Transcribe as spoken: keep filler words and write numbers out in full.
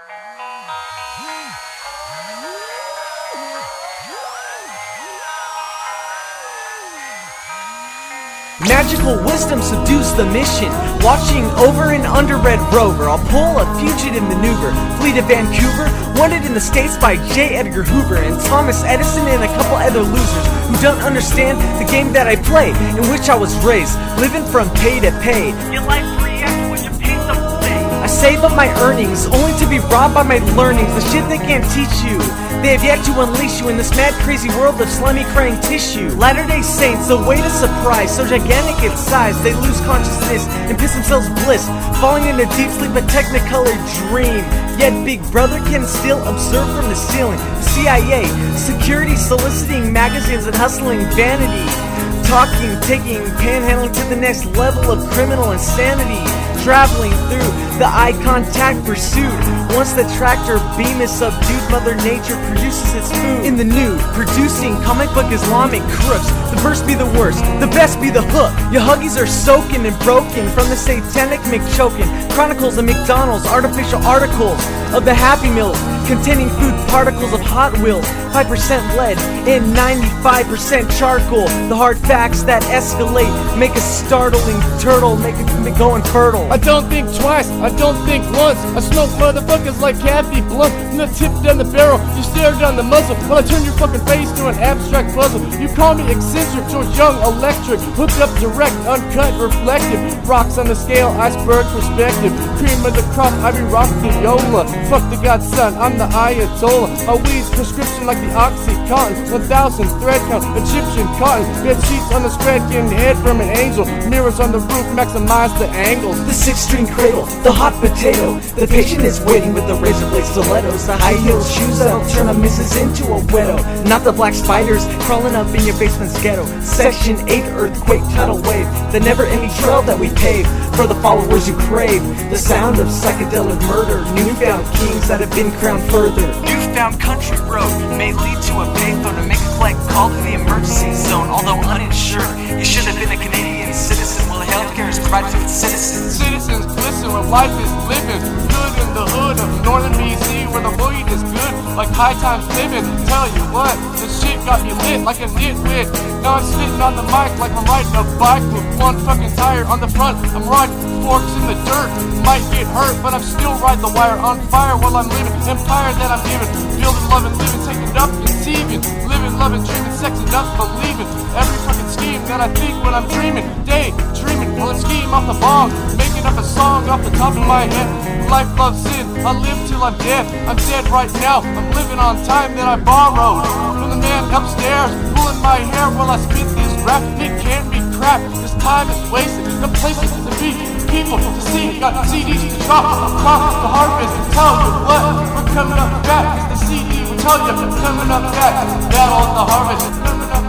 Magical wisdom subdues the mission. Watching over an underbred rover, I'll pull a fugitive maneuver. Flee to Vancouver, wanted in the States by J. Edgar Hoover and Thomas Edison and a couple other losers who don't understand the game that I play, in which I was raised, living from pay to pay. Your life reacts when you pay some pay. I save up my earnings, only to be robbed by my learnings. The shit they can't teach you, they have yet to unleash you in this mad crazy world of slimy crying tissue. Latter-day Saints, the way to surprise, so gigantic in size, they lose consciousness and piss themselves bliss, falling into deep sleep, a technicolor dream. Yet Big Brother can still observe from the ceiling. The C I A, security soliciting magazines and hustling vanity, talking, taking, panhandling to the next level of criminal insanity. Traveling through the eye contact pursuit. Once the tractor beam is subdued, Mother Nature produces its food in the nude, producing comic book Islamic crooks. The first be the worst, the best be the hook. Your huggies are soaking and broken from the satanic McChokin. Chronicles of McDonald's, artificial articles of the Happy Meals, containing food particles of Hot Wheels, five percent lead and ninety-five percent charcoal. The hard facts that escalate make a startling turtle, make it go infertile. I don't think twice, I don't think once. I smoke motherfuckers like Kathy Blunt. From the tip down the barrel, you stare down the muzzle while I turn your fucking face to an abstract puzzle. You call me eccentric, George Young electric, hooked up direct, uncut, reflective. Rocks on the scale, iceberg perspective. Cream of the crop, I be rocking Yola. Fuck the godson, I'm the Ayatollah. A weed's prescription like the Oxycontin. One thousand thread count, Egyptian cotton. Bed sheets on the spread, getting head from an angel. Mirrors on the roof, maximize the angles. The six-string cradle, the hot potato. The patient is waiting with the razor blade stilettos. The high heel shoes that'll turn a missus into a widow. Not the black spiders crawling up in your basement's ghetto. Section eight earthquake tidal wave, the never-ending trail that we pave for the followers who crave the sound of psychedelic murder. Newfound kings that have been crowned further. Newfound country road may lead to a payphone to make a collect call to the emergency zone. Although uninsured, you should have been a Canadian citizen. Well, healthcare is provided to its citizens. Citizens glisten when life is living good in the hood of northern B C, where the weed is good, like high times living. Tell you what, this shit got me lit like a nitwit. Now I'm sitting on the mic like I'm riding a bike with one fucking tire on the front. I'm riding forks in the dirt, might get hurt, but I'm still riding the wire on fire while I'm living. Empire that I'm giving, building, loving, living, taking up, conceiving, living, loving, dreaming, sexing up, believing. Every fucking scheme that I think when I'm dreaming, day dreaming, pulling scheme off the bong, making up a song off the top of my head. Life, love, sin, I live till I'm dead. I'm dead right now, I'm living on time that I borrowed from the man upstairs, pulling my hair while I spit this rap. It can't be crap, this time is wasted, no places to be, people to see. Got C Ds to drop across the harvest. Tell you what, we're coming up back. The C D will tell you we're coming up back. Battle on the harvest, coming up